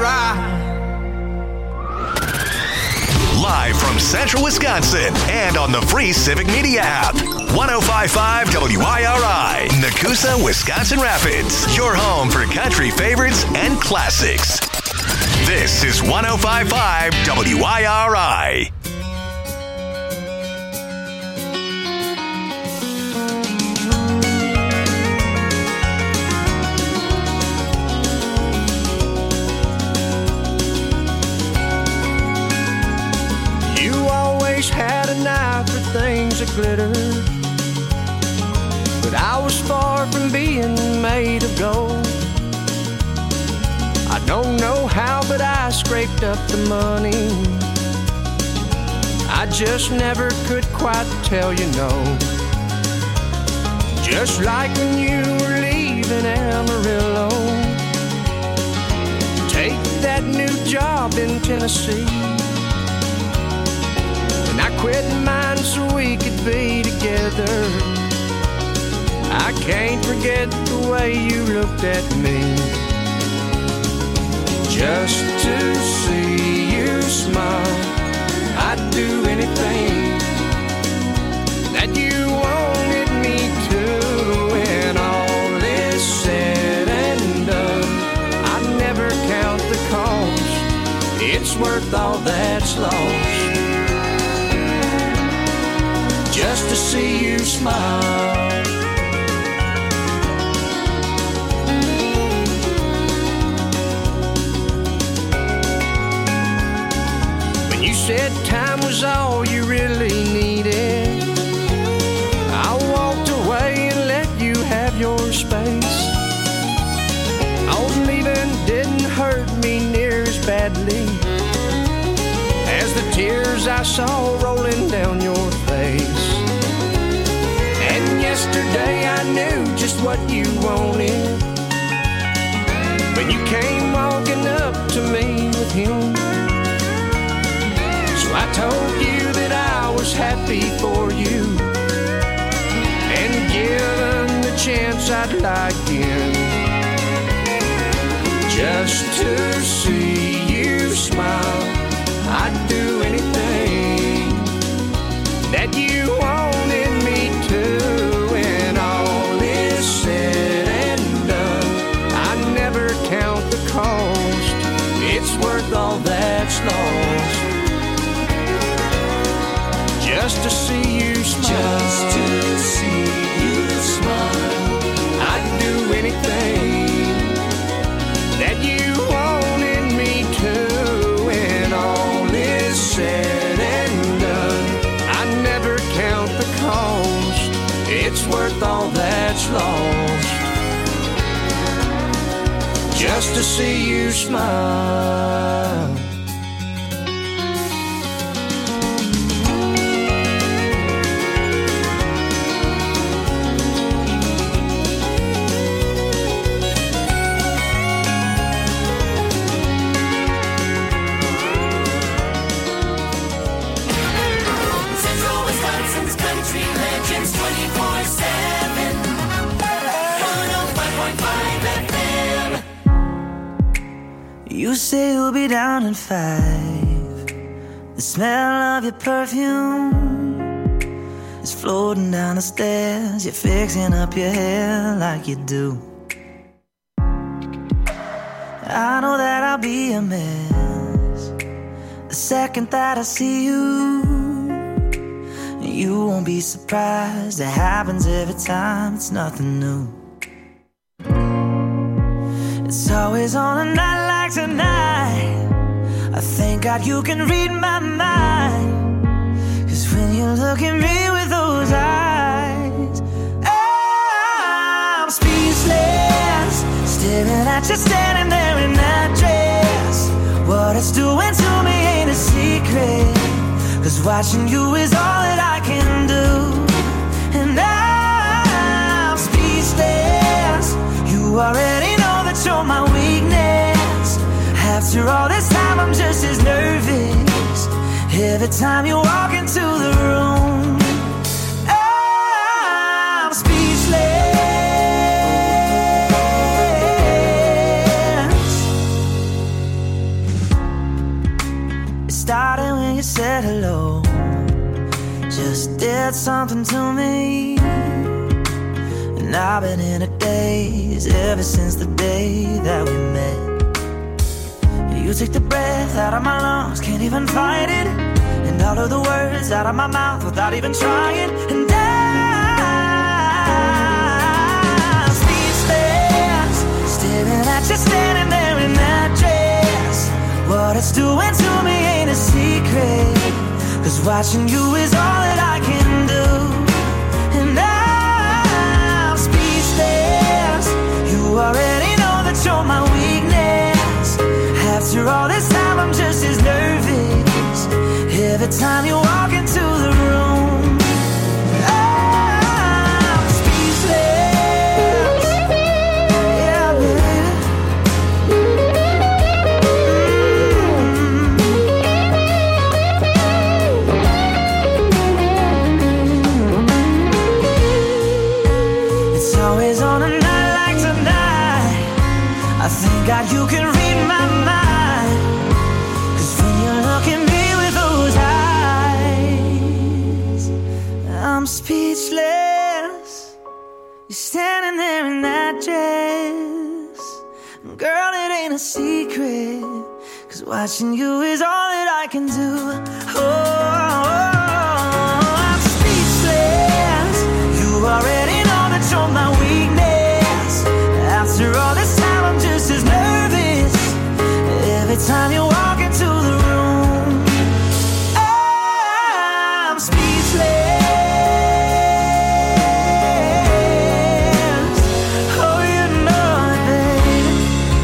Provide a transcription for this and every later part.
ride. Live from Central Wisconsin and on the free Civic Media app. 105.5 WIRI, Nakusa, Wisconsin Rapids. Your home for country favorites and classics. This is 105.5 WIRI. Had an eye for things that glitter, but I was far from being made of gold. I don't know how, but I scraped up the money. I just never could quite tell you no. Just like when you were leaving Amarillo, take that new job in Tennessee. I quit mine so we could be together. I can't forget the way you looked at me. Just to see you smile, I'd do anything that you wanted me to. When all is said and done, I'd never count the cost. It's worth all that's lost. Just to see you smile. When you said time was all you really needed, I walked away and let you have your space. Oh, leaving didn't hurt me near as badly as the tears I saw rolling down your face. And yesterday I knew just what you wanted when you came walking up to me with him. So I told you that I was happy for you, and given the chance I'd lie again, just to see you smile. I'd do anything that you wanted me to. When all is said and done, I never count the cost. It's worth all that's lost. Just to see you smile. Just to see you smile. I'd do anything that you wanted me to. Said and done, I never count the cost. It's worth all that's lost. Just to see you smile. You say you'll be down in 5. The smell of your perfume is floating down the stairs. You're fixing up your hair like you do. I know that I'll be a mess the second that I see you. You won't be surprised. It happens every time. It's nothing new. It's always on a night like tonight. I thank God you can read my mind. 'Cause when you look at me with those eyes, I'm speechless, staring at you standing there in that dress. What it's doing to me ain't a secret, 'cause watching you is all that I can do. And I'm speechless. You already know that you're my weakness. After all this time I'm just as nervous every time you walk into the room. I'm speechless. 'Cause started when you said hello. Just did something to me. And I've been in a daze ever since the day that we met. You took the breath out of my lungs, can't even fight it. And all of the words out of my mouth without even trying. And I'm speechless, staring at you standing there in that dress. What it's doing to me ain't a secret, 'cause watching you is all that I can do. And I'm speechless. You already know that you're my weakness. After all this time I'm just as nervous every time you walk into the room. I'm speechless. Yeah, baby. It's always on a night like tonight. I thank God you can read my mind, 'cause when you look at me with those eyes, I'm speechless. You're standing there in that dress. Girl, it ain't a secret, 'cause watching you is all that I can do. Oh, I'm speechless. You already know that you're my weakness. After all this time I'm just as nervous every time you walk into the room. I'm speechless. Oh, you know it, baby.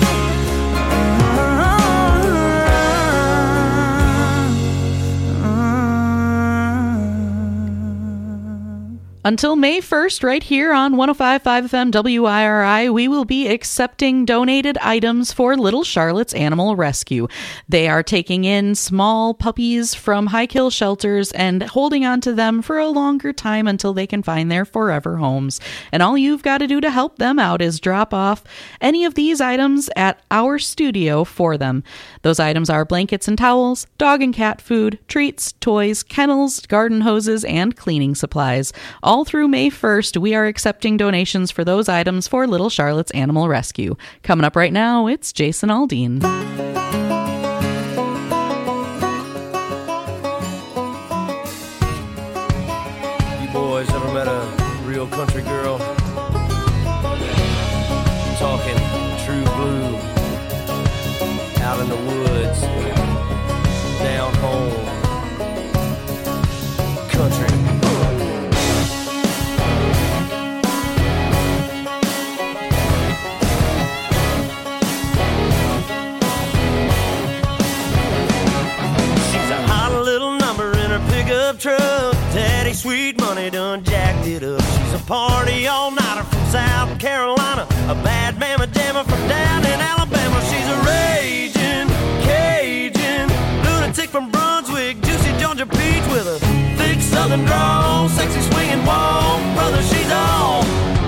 Until May 1st, right here on 105.5 FM WIRI, we will be accepting donated items for Little Charlotte's Animal Rescue. They are taking in small puppies from high kill shelters and holding on to them for a longer time until they can find their forever homes. And all you've got to do to help them out is drop off any of these items at our studio for them. Those items are blankets and towels, dog and cat food, treats, toys, kennels, garden hoses, and cleaning supplies. All through May 1st, we are accepting donations for those items for Little Charlotte's Animal Rescue. Coming up right now, it's Jason Aldean. You boys ever met a real country girl? Talking true blue, out in the woods, down home, country. Truck, Daddy Sweet Money done jacked it up. She's a party all-nighter from South Carolina, a bad mamma jamma from down in Alabama. She's a raging Cajun lunatic from Brunswick, juicy Georgia peach with a thick southern drawl, sexy swinging walk. Brother, she's all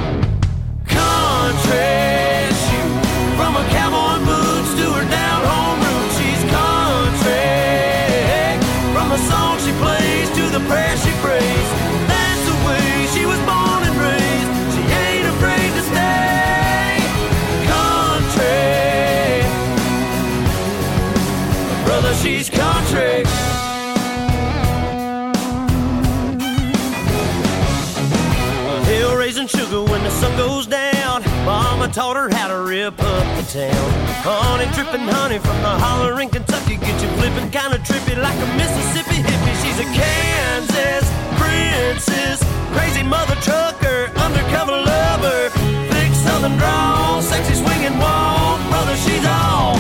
country. Shoot, from her cowboy boots to her down home roots, she's country. From the song she plays to the prayer she prays, that's the way she was born and raised. She ain't afraid to stay country. Brother, she's country. Hill raising sugar when the sun goes down. Mama taught her how to rip up the town. Honey dripping honey from the holler in Kentucky, get you flipping kind of trippy like a Mississippi hippie. She's a Kansas princess, crazy mother trucker, undercover lover, thick southern drawl, sexy swinging walk. Brother, she's all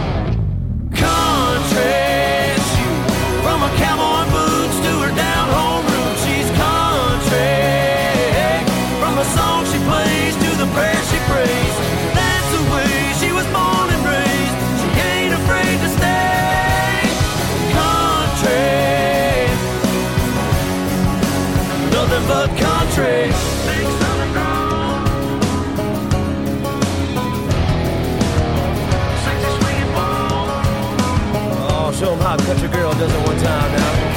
country. Shoot, from her cowboy boots to her down home roots, she's country. From the song she plays to the prayer she prays, that's the way she was born and raised. She ain't afraid to stay country. Nothing but country. Big southern drawl, sexy swinging ball. Oh, show them how a country girl does it one time now.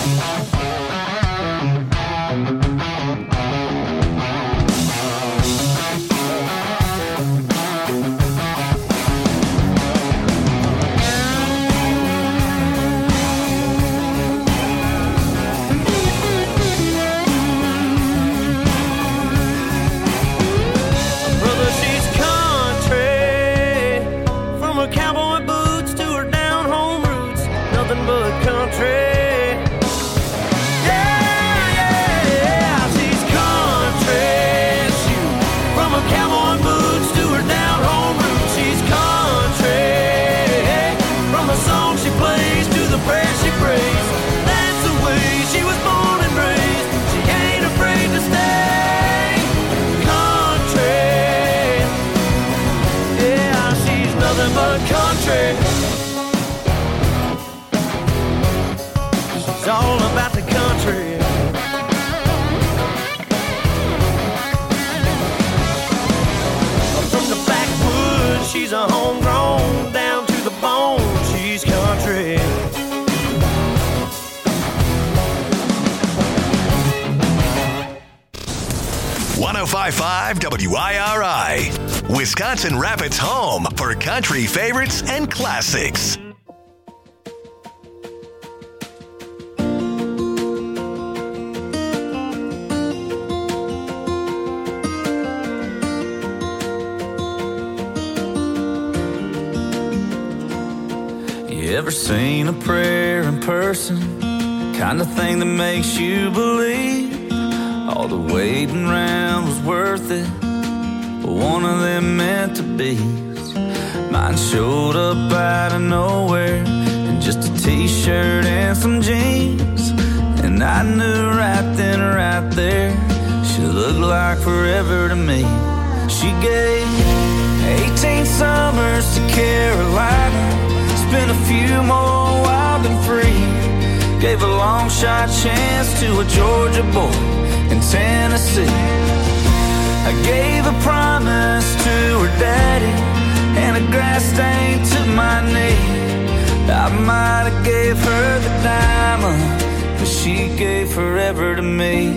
It's all about the country. From the backwoods, she's a homegrown, down to the bone, she's country. .5 WIRI, Wisconsin Rapids' home for country favorites and classics. You ever seen a prayer in person? Kind of thing that makes you believe all the waiting around was worth it, but one of them meant to be. Mine showed up out of nowhere in just a t-shirt and some jeans, and I knew right then, right there, she looked like forever to me. She gave 18 summers to Carolina, spent a few more wild and free, gave a long shot chance to a Georgia boy in Tennessee. I gave a promise to her daddy and a grass stain to my knee. I might have gave her the diamond, but she gave forever to me.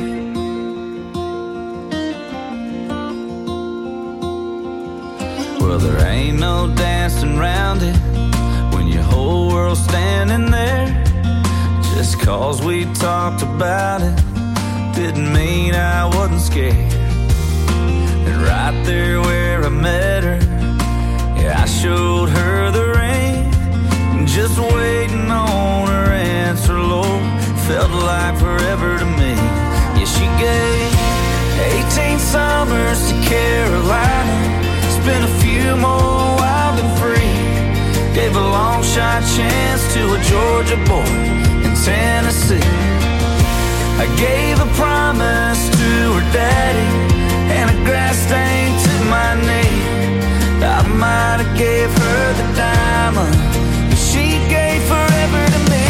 Well, there ain't no dancing around it when your whole world's standing there. Just 'cause we talked about it didn't mean I wasn't scared. And right there where I met her, yeah, I showed her the ring. Just waiting on her answer, Lord, felt like forever to me. Yeah, she gave 18 summers to Carolina, spent a few more wild and free, gave a long shot chance to a Georgia boy in Tennessee. I gave a promise to her daddy and a grass stain to my knee. I might have gave her the diamond, but she gave forever to me.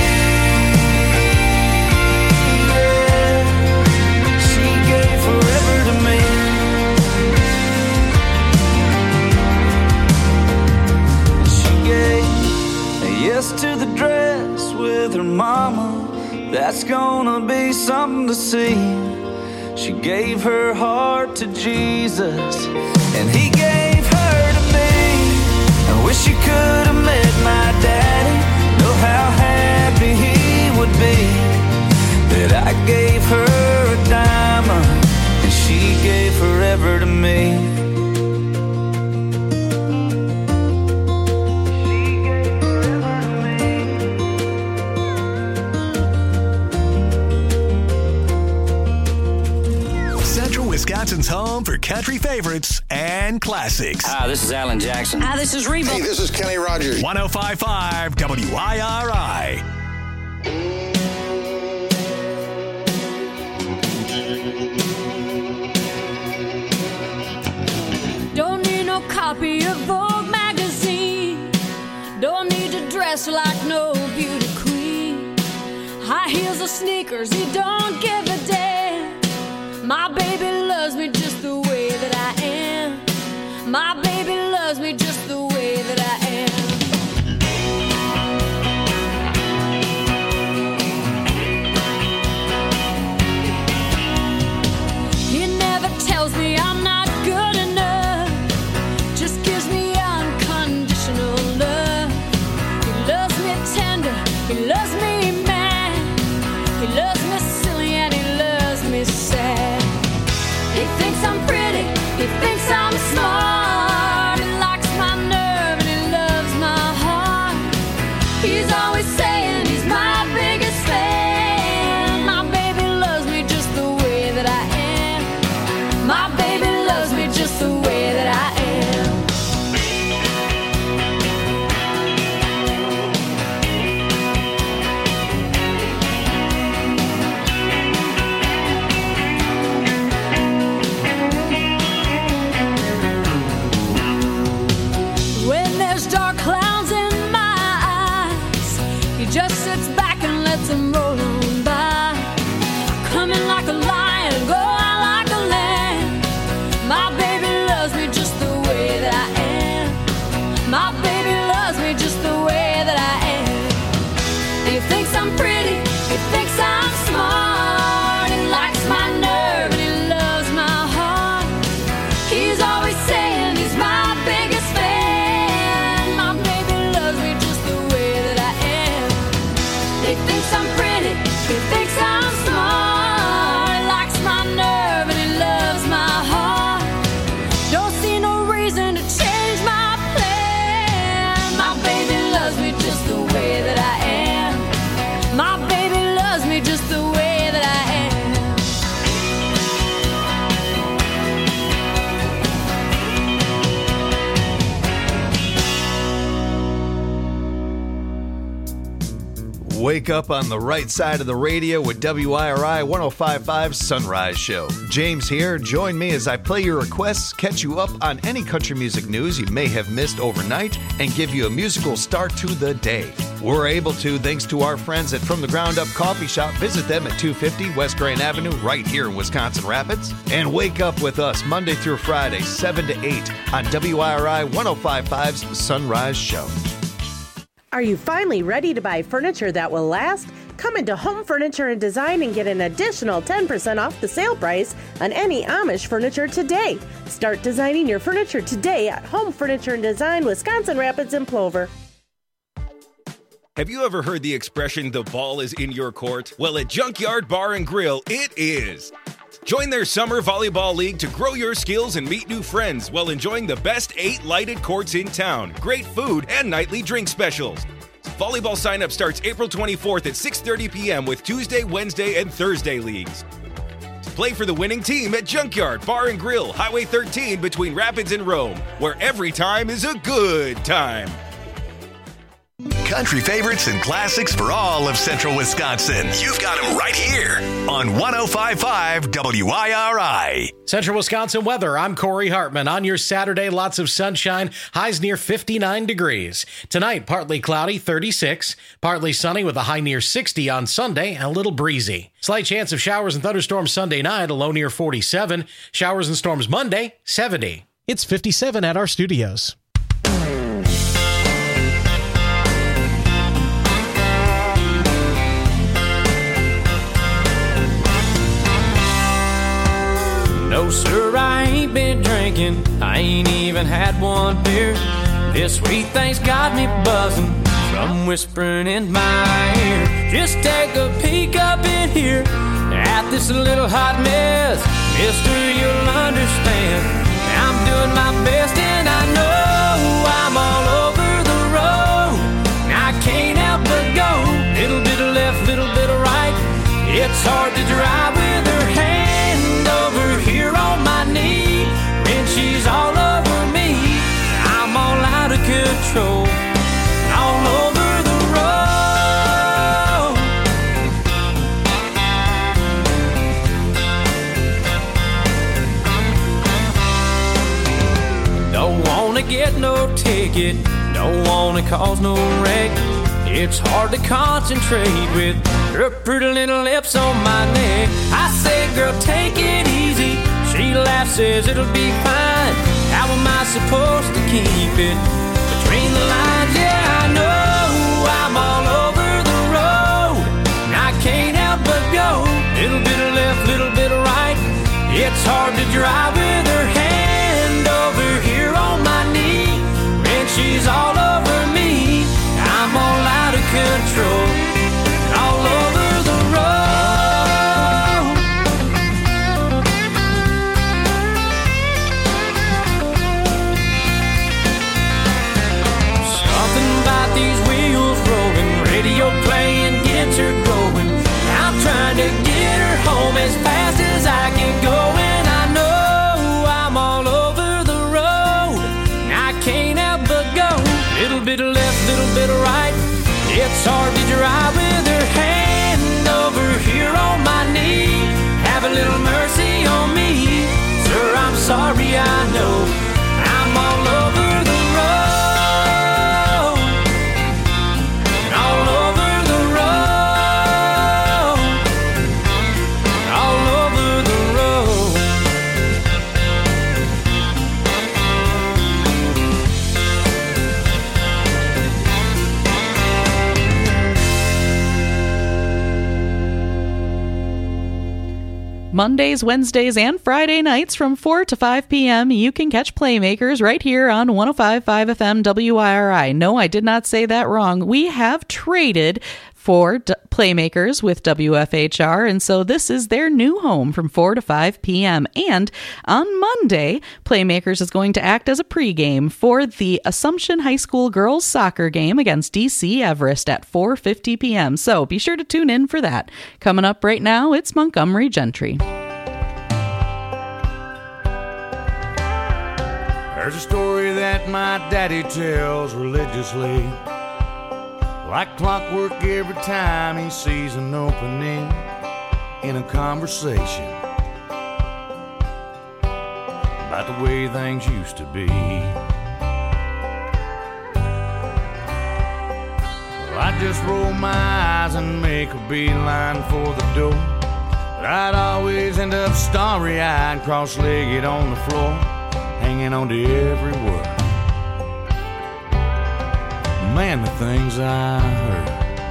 Yeah. She gave forever to me. She gave a yes to the dress with her mama. That's gonna be something to see. She gave her heart to Jesus, and he gave her to me. I wish you could have met my daddy, know how happy he would be that I gave her a diamond and she gave forever to me. Wisconsin's home for country favorites and classics. Hi, this is Alan Jackson. Hi, this is Reba. Hey, this is Kenny Rogers. 105.5 WIRI. Don't need no copy of Vogue magazine. Don't need to dress like no beauty queen. High heels or sneakers, he don't give a damn. My baby loves me just the way that I am. My baby loves me just the way that I am. He's always saying he's my biggest fan. My baby loves me just the way that I am. My baby loves me just the way that I am. When there's dark clouds in my eyes, he just sits back and lets them roll on by. Coming like a lion, go out like a lamb. My baby loves me just the way that I am. My baby loves me just the way that I am. And he thinks I'm pretty, he thinks I'm smart. He likes my nerve and he loves my heart. He's always saying he's my biggest fan. My baby loves me just the way that I am. He thinks I'm pretty, he thinks I'm smart. He likes my nerve and he loves my heart. Don't see no reason to change my plan. My baby loves me just the way that I am. My baby loves me just the way that I am. Wake up on the right side of the radio with WIRI 105.5 Sunrise Show. James here. Join me as I play your requests, catch you up on any country music news you may have missed overnight, and give you a musical start to the day. We're able to thanks to our friends at From the Ground Up Coffee Shop. Visit them at 250 West Grand Avenue right here in Wisconsin Rapids. And wake up with us Monday through Friday, 7 to 8 on WIRI 105.5's Sunrise Show. Are you finally ready to buy furniture that will last? Come into Home Furniture and Design and get an additional 10% off the sale price on any Amish furniture today. Start designing your furniture today at Home Furniture and Design, Wisconsin Rapids and Plover. Have you ever heard the expression, the ball is in your court? Well, at Junkyard Bar and Grill, it is. Join their summer volleyball league to grow your skills and meet new friends while enjoying the best 8 lighted courts in town, great food, and nightly drink specials. Volleyball sign-up starts April 24th at 6:30 p.m. with Tuesday, Wednesday, and Thursday leagues. Play for the winning team at Junkyard Bar and Grill, Highway 13 between Rapids and Rome, where every time is a good time. Country favorites and classics for all of Central Wisconsin. You've got them right here on 105.5 WIRI. Central Wisconsin weather. I'm Corey Hartman. On your Saturday, lots of sunshine. Highs near 59 degrees. Tonight, partly cloudy, 36. Partly sunny with a high near 60 on Sunday and a little breezy. Slight chance of showers and thunderstorms Sunday night, a low near 47. Showers and storms Monday, 70. It's 57 at our studios. No, sir, I ain't been drinking. I ain't even had one beer. This sweet thing's got me buzzing from whispering in my ear. Just take a peek up in here at this little hot mess. Mister, you'll understand. I'm doing my best and I know I'm all over the road. I can't help but go. Little bit of left, little bit of right. It's hard to drive with her hand over here on my knee. When she's all over me, I'm all out of control. All over the road. Don't wanna get no ticket, don't wanna cause no wreck. It's hard to concentrate with her pretty little lips on my neck. I say, girl, take it easy. She laughs, says it'll be fine. How am I supposed to keep it between the lines? Yeah, I know I'm all over the road, and I can't help but go. Little bit of left, little bit of right. It's hard to drive with her hand over here on my knee. When she's all over me, I'm all out of control, all over the road. Something Mondays, Wednesdays, and Friday nights from 4 to 5 p.m., you can catch Playmakers right here on 105.5 FM WIRI. No, I did not say that wrong. We have traded for Playmakers with WFHR, and so this is their new home from 4 to 5 p.m. And on Monday, Playmakers is going to act as a pregame for the Assumption High School girls soccer game against DC Everest at 4:50 p.m. So be sure to tune in for that. Coming up right now, it's Montgomery Gentry. There's a story that my daddy tells religiously, like clockwork every time he sees an opening in a conversation about the way things used to be. Well, I just roll my eyes and make a beeline for the door, but I'd always end up starry-eyed, cross-legged on the floor, hanging on to every word. Man, the things I heard.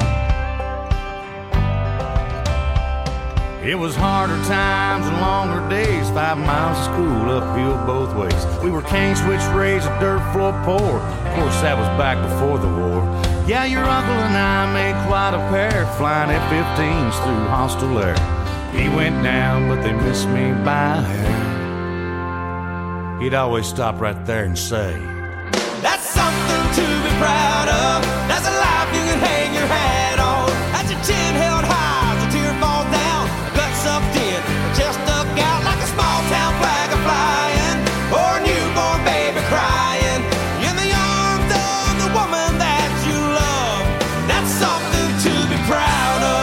It was harder times and longer days, 5 miles of school uphill both ways. We were cane switch raised, a dirt floor poor. Of course, that was back before the war. Yeah, your uncle and I made quite a pair, flying F-15s through hostile air. He went down, but they missed me by a hair. He'd always stop right there and say, "That's something to be proud of. That's a life you can hang your hat on. That's your chin held high as a tear falls down. Gut sucked in, chest stuck out like a small town flag a flying, or a newborn baby crying in the arms of the woman that you love. That's something to be proud of."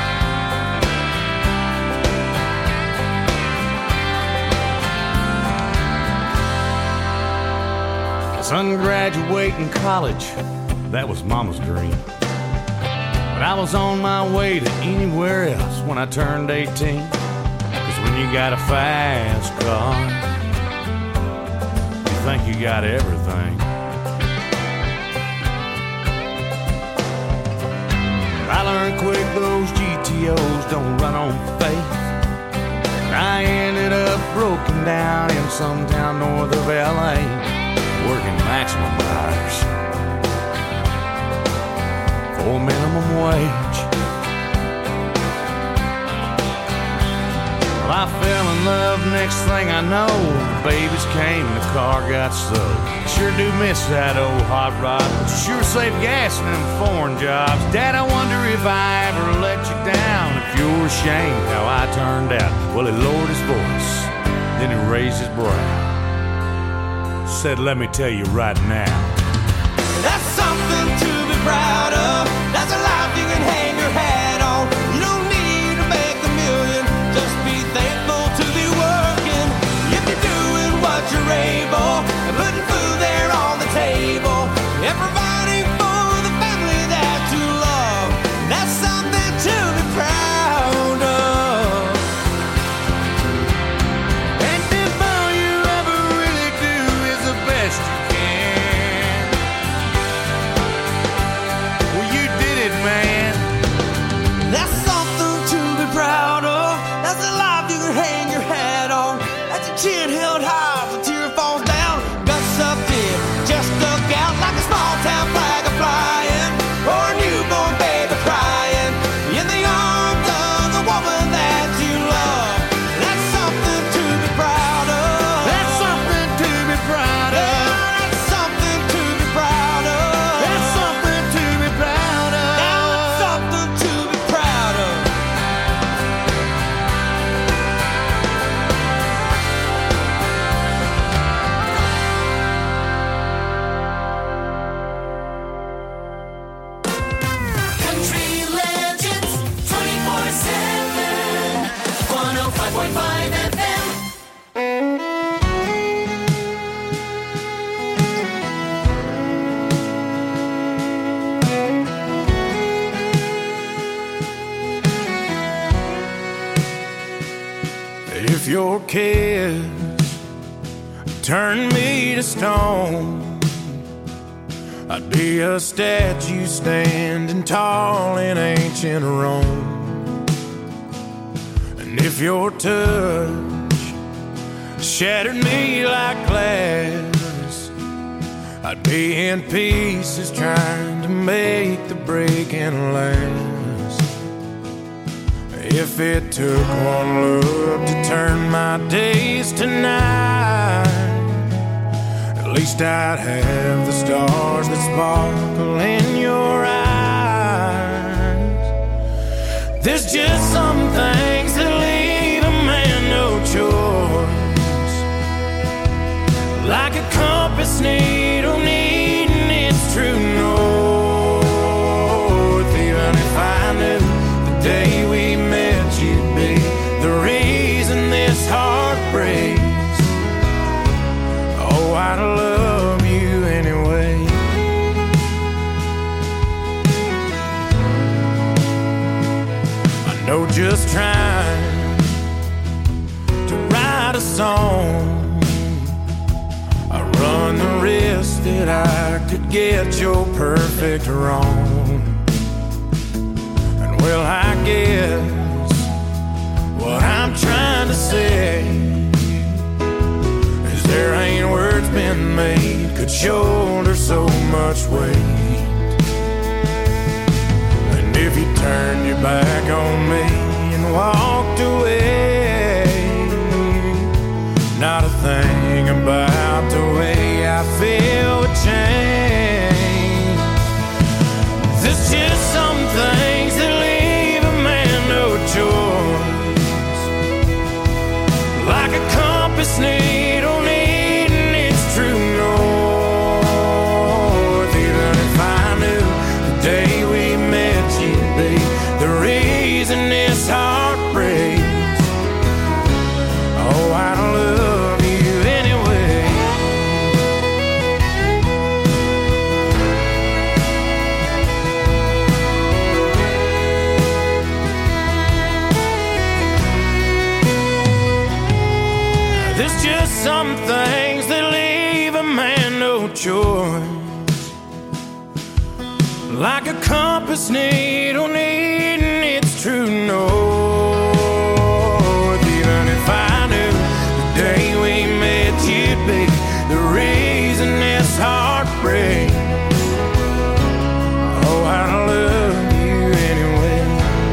Son, graduating college, that was Mama's dream. But I was on my way to anywhere else when I turned 18. 'Cause when you got a fast car, you think you got everything. I learned quick those GTOs don't run on faith. I ended up broken down in some town north of LA, working maximum hours for minimum wage. Well, I fell in love, next thing I know, the babies came and the car got sold. Sure do miss that old hot rod, but you sure save gas in them foreign jobs. Dad, I wonder if I ever let you down, if you're ashamed how I turned out. Well, he lowered his voice, then he raised his brow, said, "Let me tell you right now, that's something to be proud of. That's a life you can hang your hat on. You don't need to make a million, just be thankful to be working. If you're doing what you're able, and putting food there on the table, and providing for the family that you love, that's something to be proud of. And if all you ever really do is the best you can, well, you did it, man. That's something to be proud of. That's a life you can hang your hat on. That's your chin held high as a tear falls down. Gut sucked in, just stuck out like a small town flag a flying, or a newborn baby crying in the arms of the woman that you love. That's something to be proud of. That's something to be proud of. Yeah, that's something to be proud of. That's something to be proud of. That's something to be proud of. Country Legends 24/7 105.5 FM. If your kids turn me to stone, I'd be a statue standing tall in ancient Rome. And If your touch shattered me like glass, I'd be in pieces trying to make the breaking last. If it took one look to turn my days to night, at least I'd have the stars that sparkle in your eyes. There's just some things that leave a man no choice, like a compass needle needing its true north. Even if I knew the day we met you'd be the reason this heart breaks, oh, I'd love you anyway. I know just trying to write a song, I run the risk that I could get your perfect wrong. And well, I guess what I'm trying to say is there ain't words been made could shoulder so much weight. And if you turned your back on me and walked away, not a thing about the way I feel would change. There's just some things that leave a man no choice, like a compass needle needing its true north. Even if I knew the day we met you'd be the reason this heart breaks, oh, I'd love you anyway. There's just some things that leave a man no choice, like a compass needle needing its true north. Even if I knew the day we met you'd be the reason this heart breaks, oh, I'd love you anyway.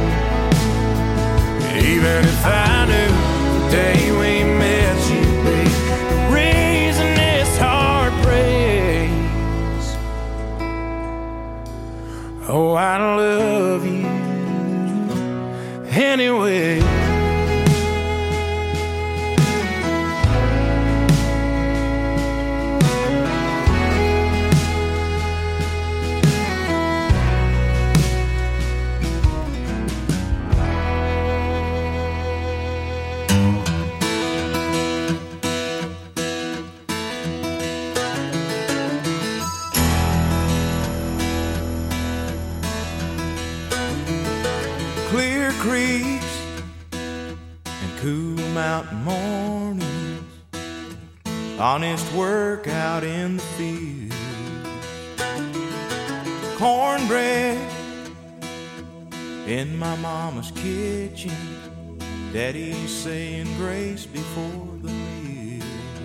Even if I knew the day we met you'd be the reason this heart breaks, oh, I'd love you anyway. Clear creeks and cool mountain mornings, honest work out in the field, cornbread in my mama's kitchen, daddy's saying grace before the meal.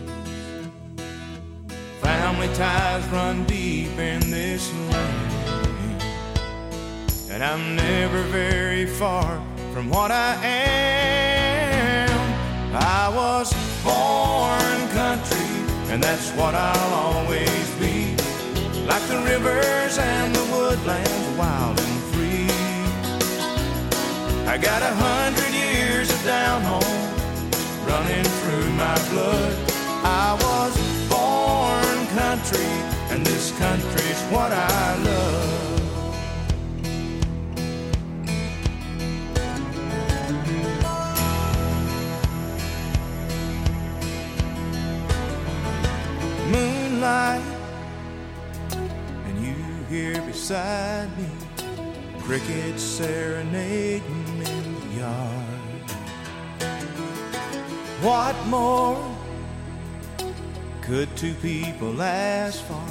Family ties run deep in this land, and I'm never very far from what I am. I was born country, and that's what I'll always be, like the rivers and the woodlands, wild and free. I got 100 years of down home running through my blood. I was born country, and this country's what I love. Moonlight, and you here beside me, crickets serenading in the yard. What more could two people ask for,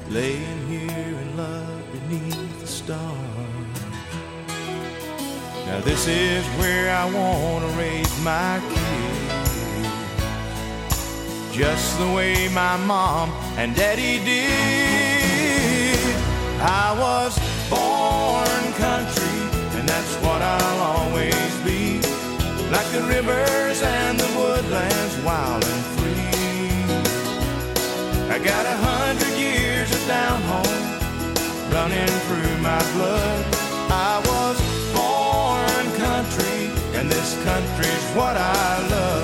laying here in love beneath the stars? Now this is where I want to raise my kids, just the way my mom and daddy did. I was born country, and that's what I'll always be, like the rivers and the woodlands, wild and free. I got 100 years of down home running through my blood. I was born country, and this country's what I love.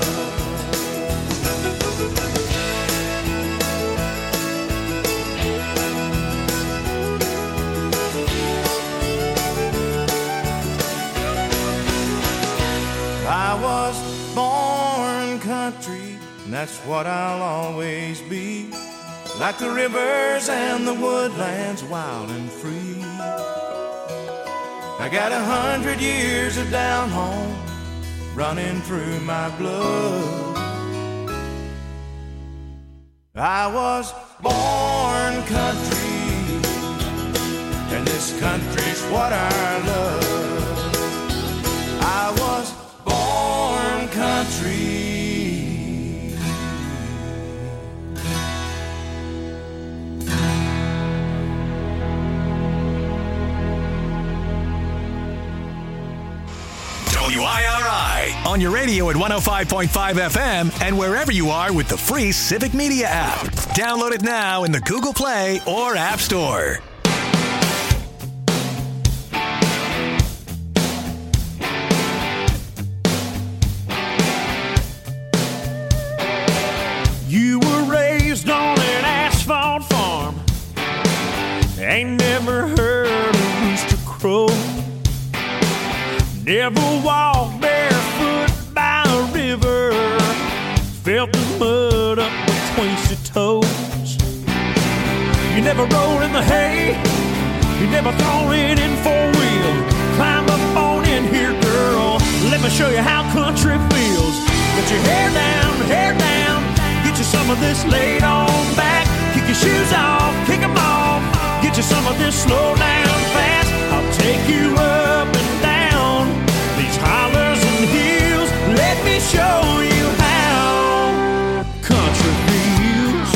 I was born country, and that's what I'll always be, like the rivers and the woodlands, wild and free. I got 100 years of down home running through my blood. I was born country, and this country's what I love. I was born country. WIRI on your radio at 105.5 FM and wherever you are with the free Civic Media app. Download it now in the Google Play or App Store. You were raised on an asphalt farm, ain't never heard a rooster crow. Never walked barefoot by a river, felt the mud up between your toes. You never rode in the hay, you never thrown it in four-wheel. Climb up on in here, girl, let me show you how country feels. Put your hair down, get you some of this laid on back. Kick your shoes off, kick them off, get you some of this slow down fast. I'll take you up and down these hollers and hills, let me show you how country feels.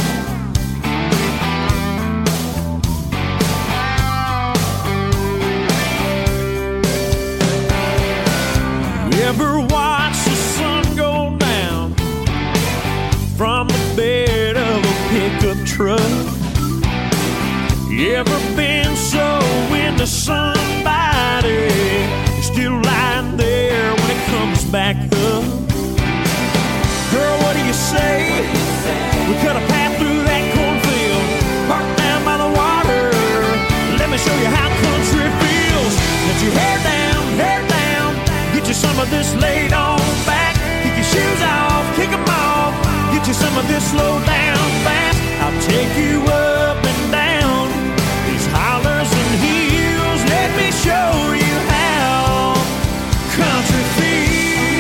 You ever watch the sun go down from the bed of a pickup truck? You ever been so into somebody still lying there when it comes back up? Girl, what do you say? We cut a path through that cornfield, parked down by the water. Let me show you how country feels. Get your hair down, get you some of this laid on back. Kick your shoes off, kick them off, get you some of this slow down fast. I'll take you up and down these hollers and hills. Let me show you how country feels.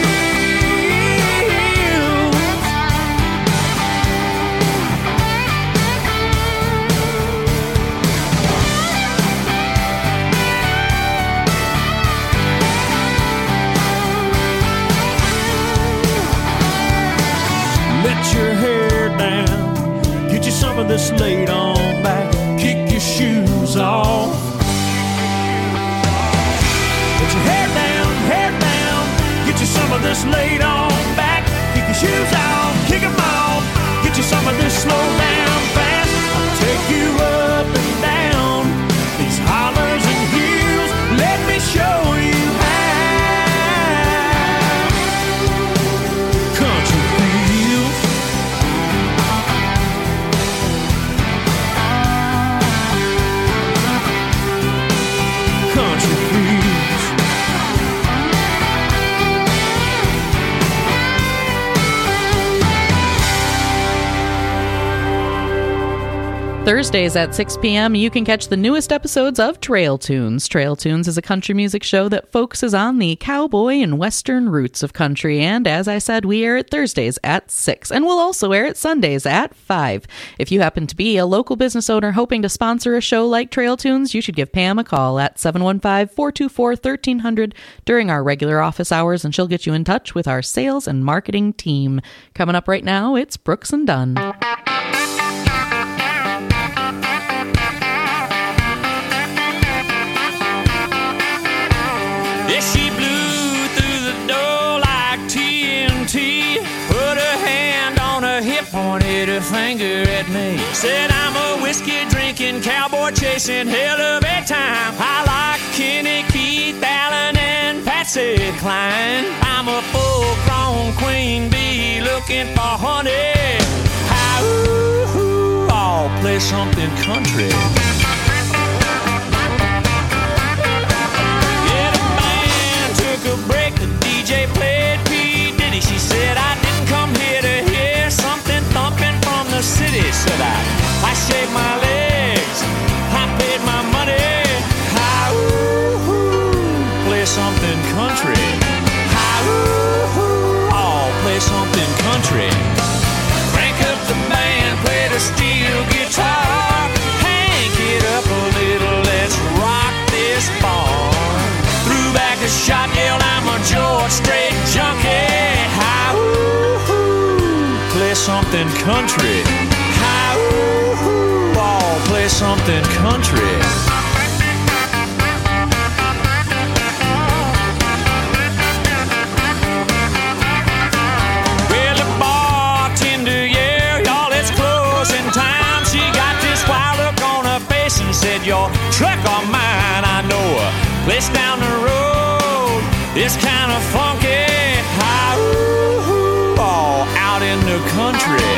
Let your hair down, get you some of this laid on back. Kick your shoes off. Put your hair down, get you some of this laid on back. Kick your shoes off, kick them off, get you some of this slow down fast. I'll take you up and down these hollers and hills. Let me show you how country feels. Country feels. Thursdays at 6 p.m., you can catch the newest episodes of Trail Tunes. Trail Tunes is a country music show that focuses on the cowboy and western roots of country. And as I said, we air it Thursdays at 6. And we'll also air it Sundays at 5. If you happen to be a local business owner hoping to sponsor a show like Trail Tunes, you should give Pam a call at 715-424-1300 during our regular office hours, and she'll get you in touch with our sales and marketing team. Coming up right now, it's Brooks and Dunn. Yeah, she blew through the door like TNT. Put her hand on her hip, pointed her finger at me. Said, I'm a whiskey drinking, cowboy chasing, hell of a time. I like Kenny, Keith, Allen, and Patsy Cline. I'm a full-grown queen bee looking for honey. Ooh, I'll play something country. A break, the DJ played P. Diddy. She said, I didn't come here to hear something thumping from the city. Said I shaved my legs, I paid my money. Play something country. I'll play something country. Crank up the band, play the steel guitar. Hank it up a little, let's rock this bar. Threw back a shot, yelled, I'm a George Strait junkie. Play something country. I'll play something country. Well, the bartender, yeah, y'all, it's closing time. She got this wild look on her face and said, your truck or mine, I know her. Place down the road, it's kind of funky. All out in the country.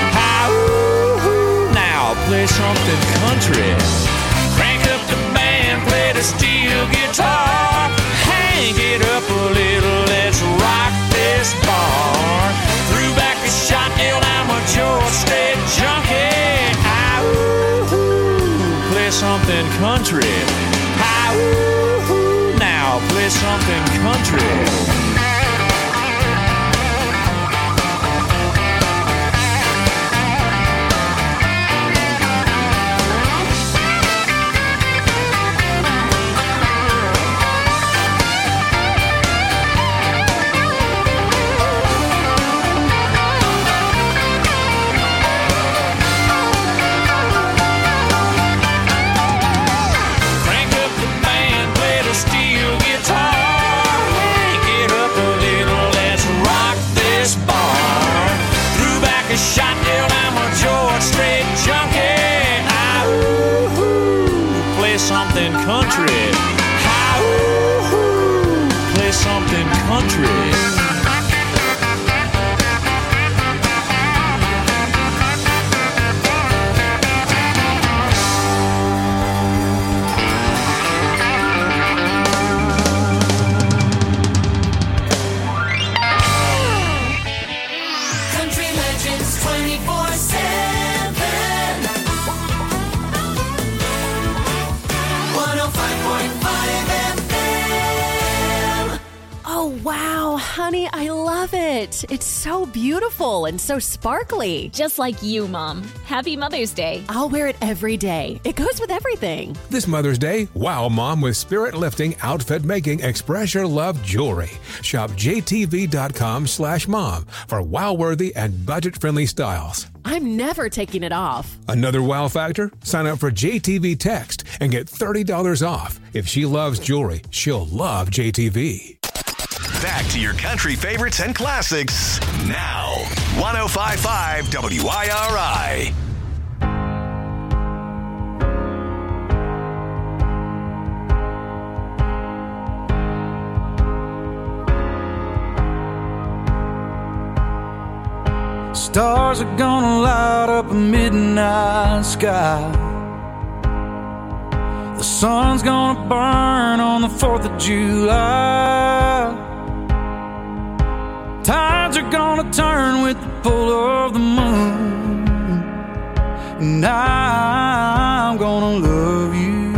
Now play something country. Crank up the band, play the steel guitar. Hang it up a little, let's rock this bar. Threw back a shot, yelled, I'm a George Strait junkie. Play something country. Now play something country. Shot, yelled, I'm a George Strait junkie. Play something country. Play something country. Honey, I love it. It's so beautiful and so sparkly. Just like you, Mom. Happy Mother's Day. I'll wear it every day. It goes with everything. This Mother's Day, wow Mom with spirit-lifting, outfit-making, express your love jewelry. Shop jtv.com/mom for wow-worthy and budget-friendly styles. I'm never taking it off. Another wow factor? Sign up for JTV Text and get $30 off. If she loves jewelry, she'll love JTV. Back to your country favorites and classics now. 105.5 WIRI. Stars are gonna light up a midnight sky. The sun's gonna burn on the 4th of July. Tides are gonna turn with the pull of the moon. and I'm gonna love you.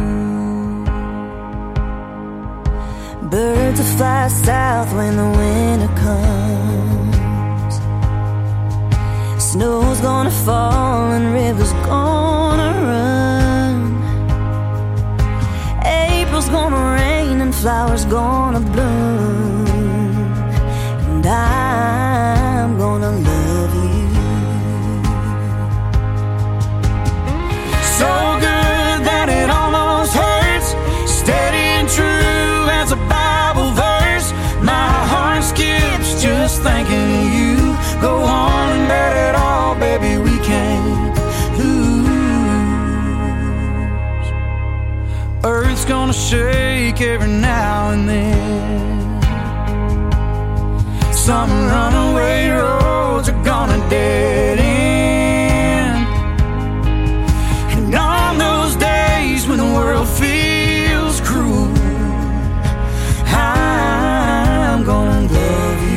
Birds will fly south when the winter comes. Snow's gonna fall and rivers gonna run. April's gonna rain and flowers gonna bloom, and I'm gonna love you. So good that it almost hurts, steady and true as a Bible verse. My heart skips just thinking of you. Go on and bet it all, baby, we can't lose. Earth's gonna shake every now and then. Some runaway roads are gonna dead end. And on those days when the world feels cruel, I'm gonna love you.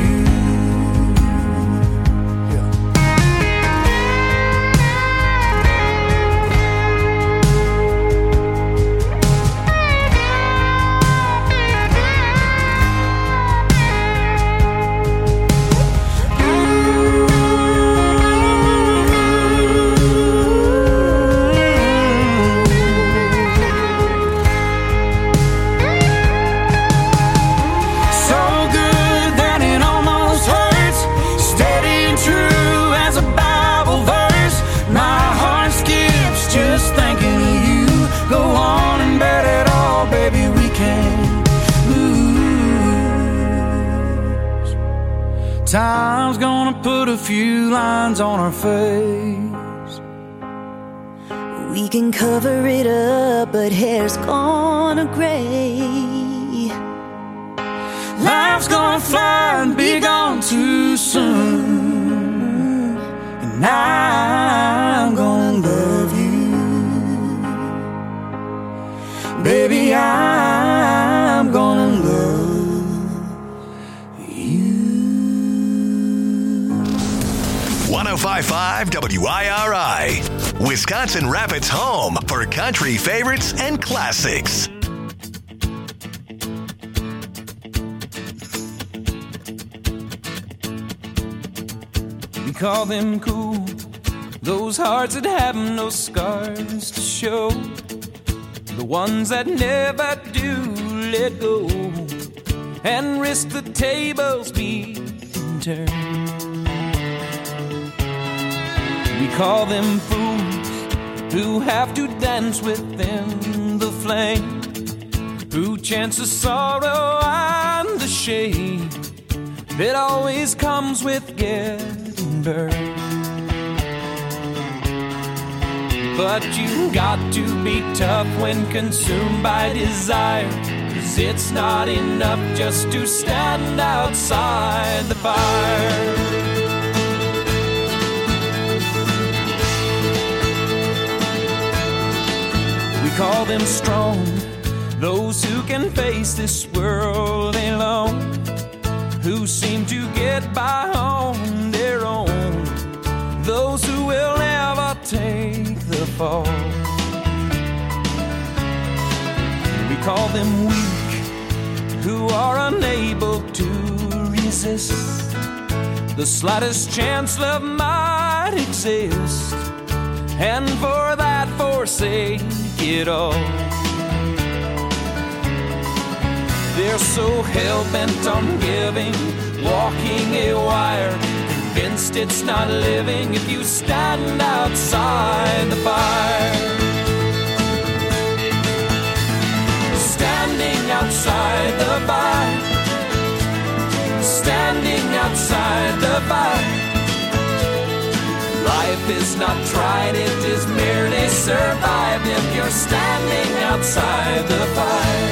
Time's gonna put a few lines on our face. We can cover it up, but hair's gonna gray. Life's gonna fly and be gone too soon, and I'm gonna love you. Baby, I'm gonna love 105.5 WIRI, Wisconsin Rapids' home for country favorites and classics. We call them cool, those hearts that have no scars to show, the ones that never do let go and risk the tables being turned. We call them fools who have to dance within the flame, who chance the sorrow and the shame that always comes with getting burned. But you got to be tough when consumed by desire, 'cause it's not enough just to stand outside the fire. We call them strong, those who can face this world alone, who seem to get by on their own, those who will never take the fall. We call them weak, who are unable to resist the slightest chance love might exist, and for that forsake it all. They're so hell-bent on giving, walking a wire, convinced it's not living if you stand outside the fire. Standing outside the fire, standing outside the fire. Life is not tried, it is merely survived if you're standing outside the fire.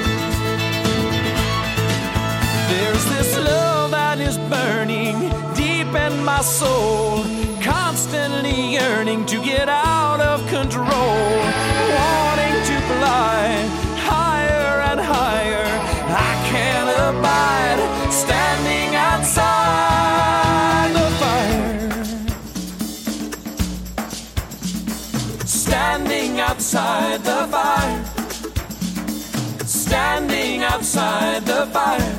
There's this love that is burning deep in my soul, constantly yearning to get out of control, wanting to fly higher and higher. I can't abide standing outside the fire. outside the fire.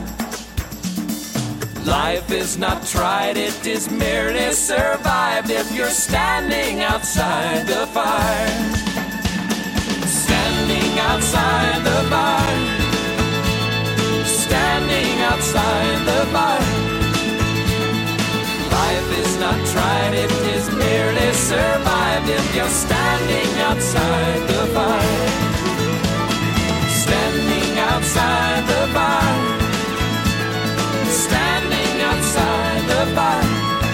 Life is not tried, it is merely survived if you're standing outside the fire. Standing outside the fire. Standing outside the fire. Life is not tried, it is merely survived if you're standing outside the fire. Standing outside the fire. Standing outside the fire.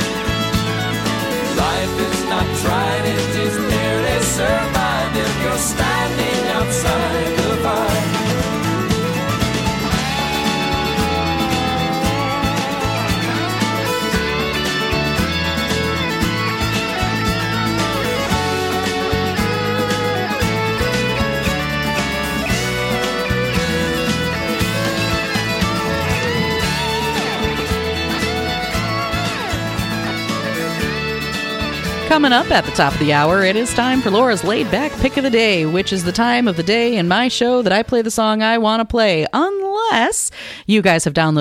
Life is not tried, it is merely survived if you're standing outside the fire. Coming up at the top of the hour, it is time for Laura's laid-back pick of the day, which is the time of the day in my show that I play the song I want to play, unless you guys have downloaded